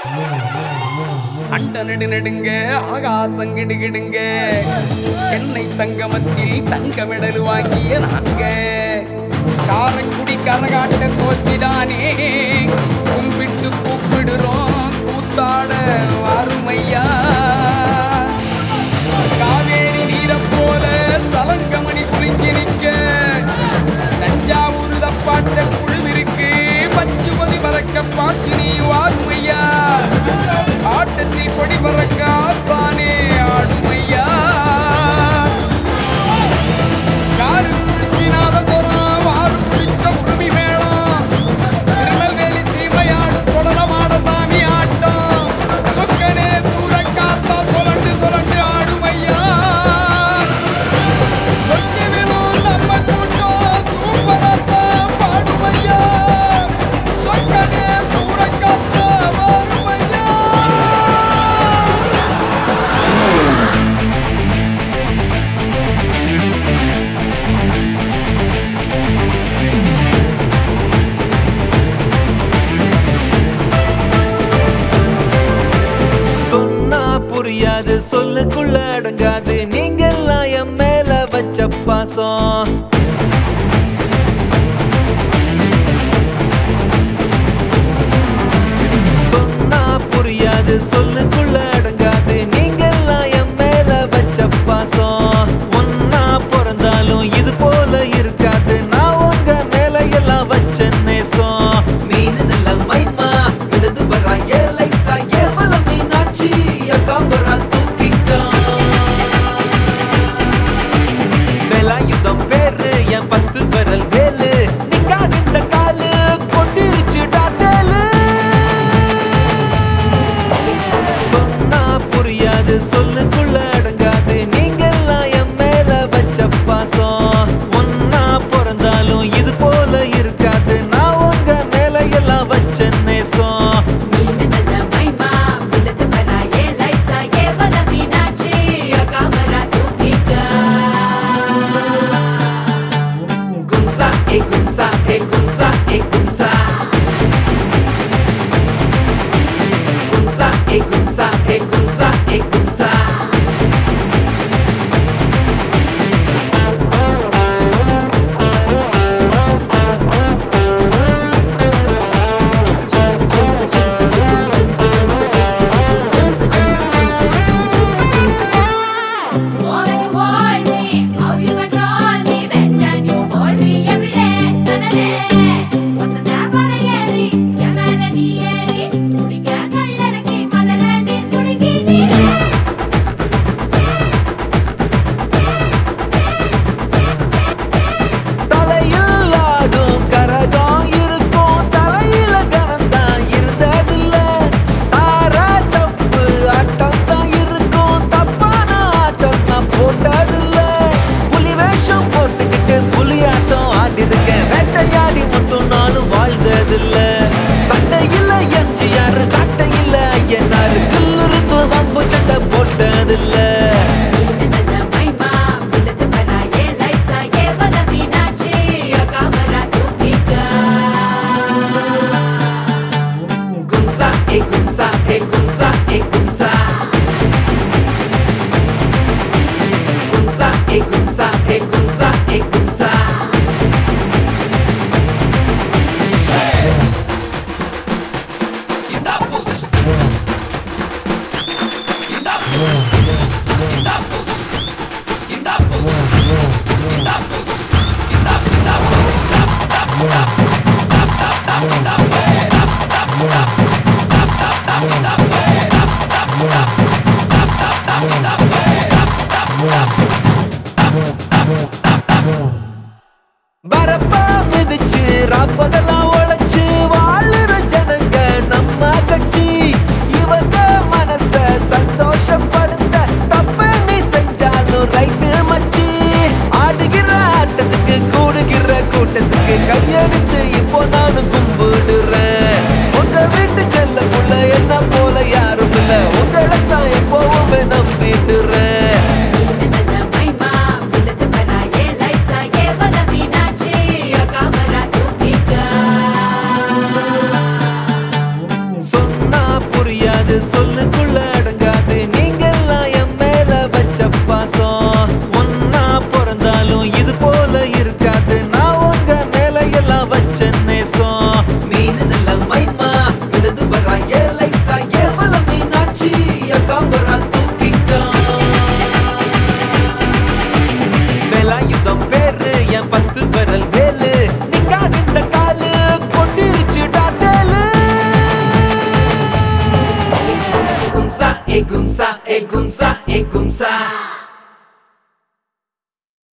அண்ட நெடு நெடுங்க ஆகாசம் கிடுகிடுங்க சென்னை சங்கமத்தில் தங்க மெடல் வாங்கிய நாங்க காரைக்குடி கரகாட்ட கோச்சிதானே கும்பிட்டு கூப்பிடுறோம் கூத்தாட வாருமையா காவேரி நீரை போல தலங்கமணி குறிஞ்சி நிற்க தஞ்சாவூர் தப்பாட்ட குழுவிற்கு பஞ்சுபதி பறக்க பார்த்து நீ வாருமையா ஆட்டத்தில் கொடி பறக்க ஆசானே ஆடுமையா யாரு குளிச்சினாத சொரம் வாரு குளிச்ச உரிமை மேளம் திருநெல்வேலி சீமையாடு தொடரமாட சாமி ஆட்டம் சொக்கனே தூர காத்தா சொலண்டு சொலண்டு ஆடுமையா சொக்கி வேணும் நம்ம கூட்டம் தூப்பராத்தான் பாடுமையா சொக்கனே தூர காத்தா வாருமையா. சொன்னா புரியாது சொல்லுக்குள்ள அடங்காது நீங்கெல்லாம் என் மேல வச்ச பாசம் சொன்னா புரியாது சொல்லுக்குள்ள அடங்காது நீங்கெல்லாம் என் மேல வச்ச பாசம் ஒன்னா பிறந்தாலும் இது போல இருக்காது நான் உங்க மேல எல்லாம் வச்ச நேசம் மீன் நல்ல மைமா விழுந்து வரா ஏலை சாயவல மீனாட்சி அக்காம்பரா தூக்கிட்டான் வேலாயுதம் பேரு என் 10 விரல் வேலு நிக்காடிந்த காலு கொண்டிருச்சுடா தேலு சொன்னா புரியாது சொல்லுக்குள்ள அடங்காது நீங்கெல்லாம் என் மேல வச்ச பாசம் ஒன்னா பிறந்தாலும் இது போல இருக்காது நான் உங்க மேல எல்லாம் வச்ச நேசம் மீனு நல்ல மைமா விழுந்து வரா ஏலை சாயவல மீனாட்சி அக்காம்பரா தூக்கிட்டா கும்சா ஏ கும்சா ஏ கும்சா ஏ கும்சா கும்சா ஏ கும்சா ஏ கும்சா ஏ கும்சா Oh, when you hold me, how you control me, when can you hold me every day, wasn't that parayeri, yamala ni eri, mudikka kallaraki malarani tudiki neere. தலையில் ஆடும் கரகம் இருக்கும் தலையில கரந்தான் இருந்ததில்ல தாரா தப்பு ஆட்டம் தான் இருக்கும் தப்பான ஆட்டம் நான் போட்டதில்ல புலி வேஷம் போட்டுக்கிட்டு புலியாட்டம் ஆடிருக்கேன் வேட்டையாடி மட்டும் நானும் வாழ்ந்ததில்ல சண்டையில் எம்ஜிஆர் சட்டையில் ஐயனார்